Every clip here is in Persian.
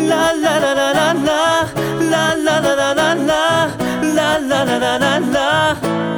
لا لا لا لا لا لا لا لا لا لا لا لا لا لا لا.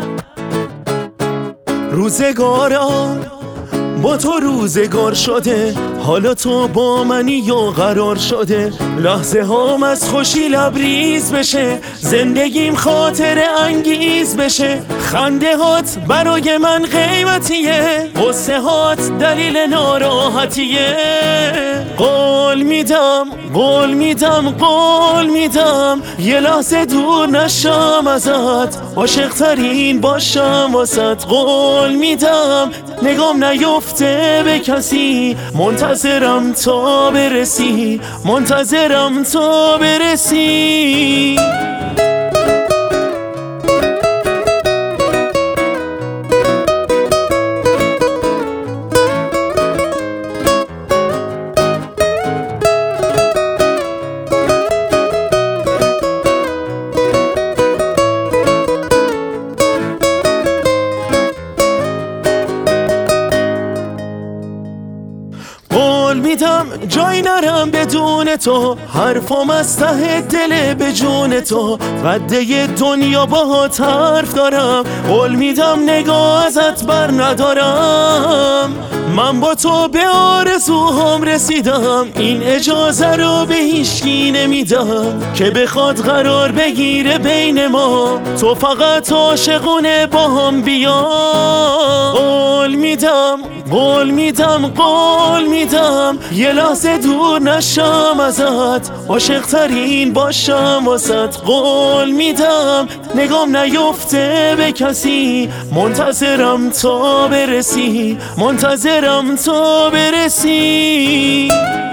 روزگاران با تو روزگار شده، حالا تو با منی یا قرار شده. لحظه هام از خوشی لبریز بشه، زندگیم خاطر انگیز بشه. خنده هات برای من قیمتیه، غصه هات دلیل ناراحتیه. قول میدم قول میدم قول میدم یه لحظه دور نشم ازت، عاشق ترین باشم واسط. قول میدم نگام نیفته به کسی، منتظرم تا برسی، منتظرم تا برسی. قول میدم جای نرم بدون تو، حرفم از ته دل به جون تو. وعده دنیا باهات حرف دارم، قول میدم نگاه ازت بر ندارم. من با تو به آرزوهام رسیدم، این اجازه رو به هیچکی نمیدم که بخواد قرار بگیره بین ما. تو فقط عاشقونه با هم بیا. قول میدم قول میدم قول میدم یه لحظه دور نشم ازت، عاشق ترین باشم واسط. قول میدم نگام نیفته به کسی، منتظرم تا برسی، منتظرم تا برسی.